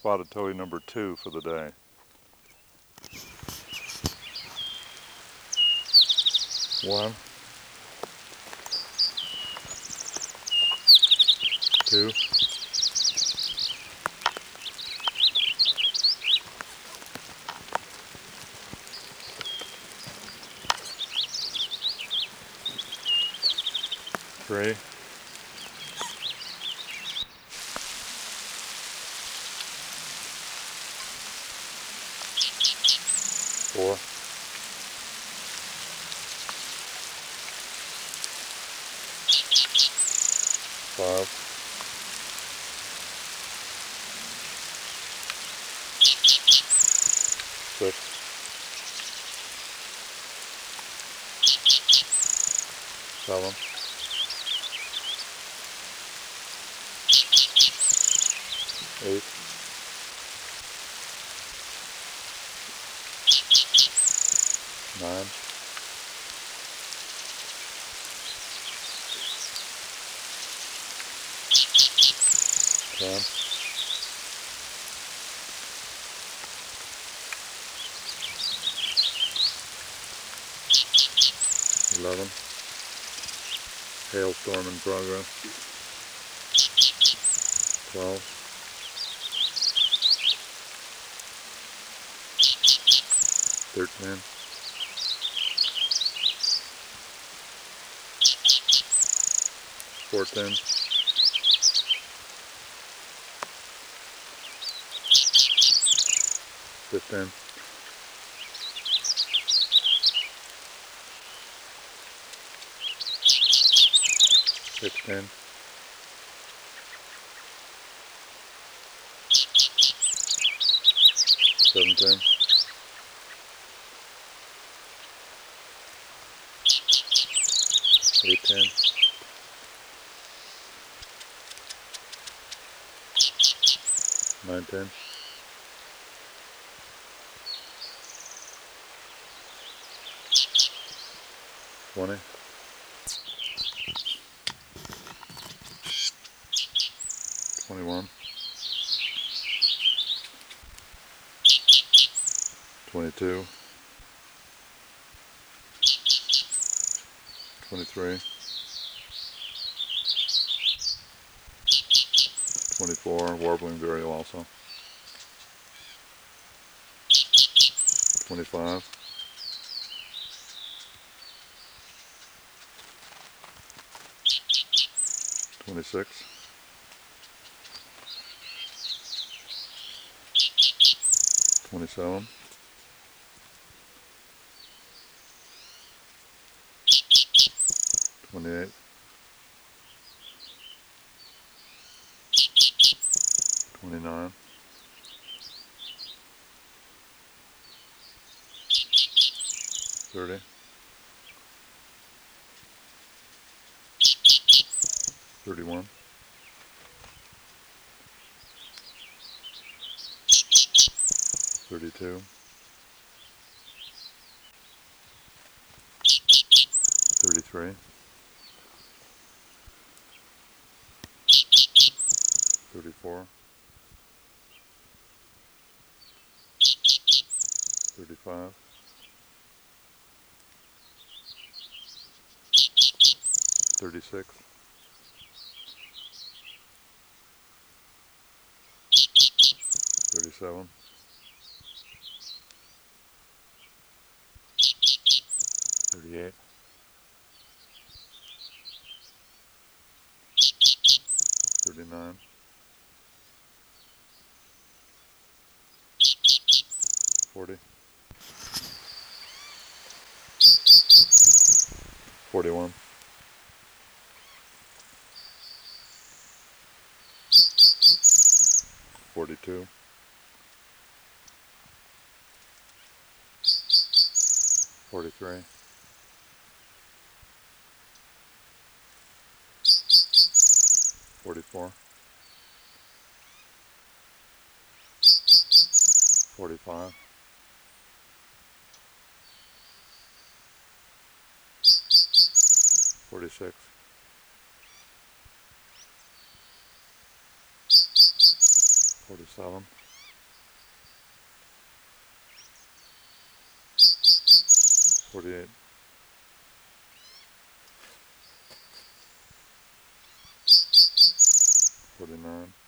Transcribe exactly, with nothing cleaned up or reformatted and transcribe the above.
Spotted towhee number two for the day. One, two, three, four, five, six, seven, eight, nine, ten, eleven. Hailstorm in progress. twelve, thirteen, fourteen, fifteen, sixteen, seventeen, eighteen, nineteen, twenty, twenty-one, twenty-two, twenty-three, twenty-four, warbling vireo also, twenty-five, twenty-six, twenty-seven, twenty-eight, twenty-nine, thirty, thirty-one, thirty-two, thirty-three, thirty-four, thirty-five, thirty-six, thirty-seven, thirty-eight, thirty-nine, forty, forty-one, forty-two, forty-three, forty-four, forty-five, forty-six, forty-seven, forty-eight, forty-nine,